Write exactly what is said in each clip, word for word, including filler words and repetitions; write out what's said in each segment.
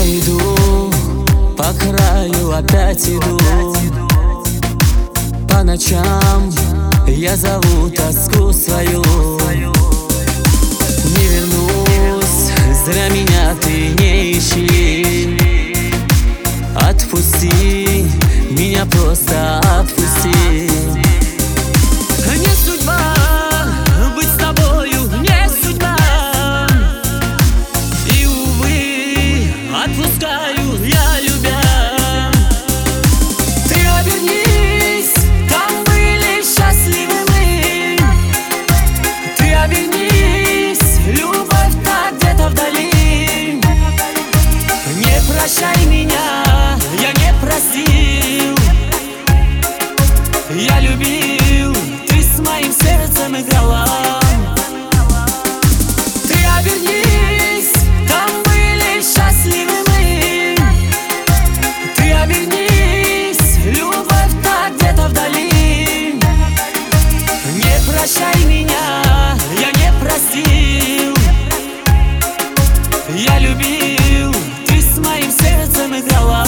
Я иду по краю, опять иду. По ночам я зову тоску свою. Не вернусь, зря меня ты не ищи. Отпусти, меня просто отпусти. Не судьба быть с тобою, не судьба. И, увы, отпускаю я, любя. Ты обернись, там были счастливы мы. Ты обернись, любовь-то где-то вдали. Не прощай меня, я не простил. Я любил, ты с моим сердцем играла. Ты обернись, там были счастливы мы. Ты обернись, любовь-то где-то вдали. Не прощай меня, я не простил. Я любил, ты с моим сердцем играла.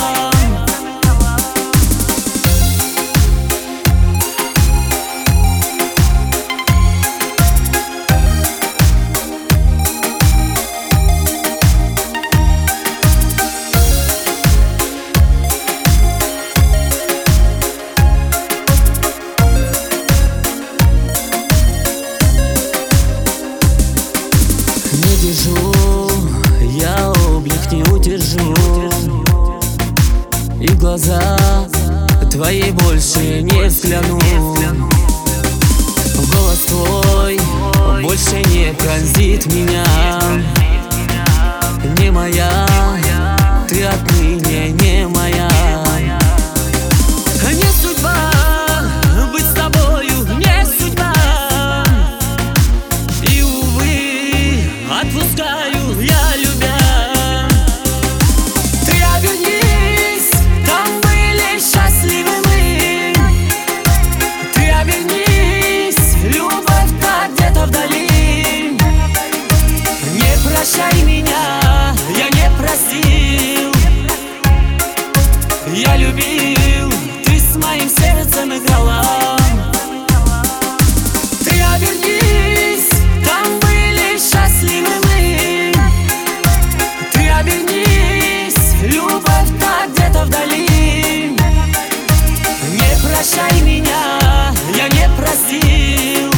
Не держу, я облик не удержу. И в глаза твои больше не взгляну. Голос твой больше не пронзит меня. Не моя, ты отныне не моя. Не судьба быть с тобою, не судьба. И, увы, отпускаю я, любя. Ты обернись, там были счастливы мы. Ты обернись, любовь-то где-то вдали. Не прощай меня, я не простил. Я любил, ты с моим сердцем играла. Ты обернись, там были счастливы мы. Ты обернись, любовь-то где-то вдали. Не прощай меня, я не простил.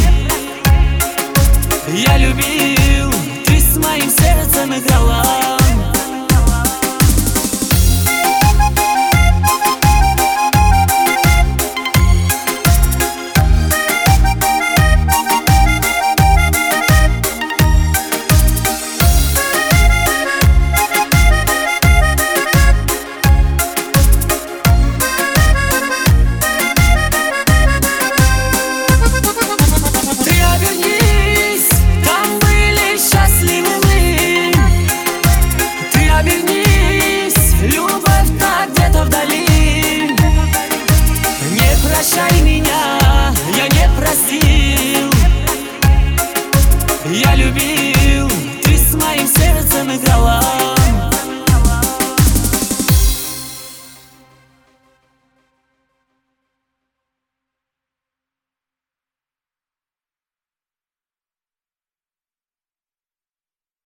Я любил, ты с моим сердцем играла. Прощай меня, я не простил. Я любил, ты с моим сердцем играла.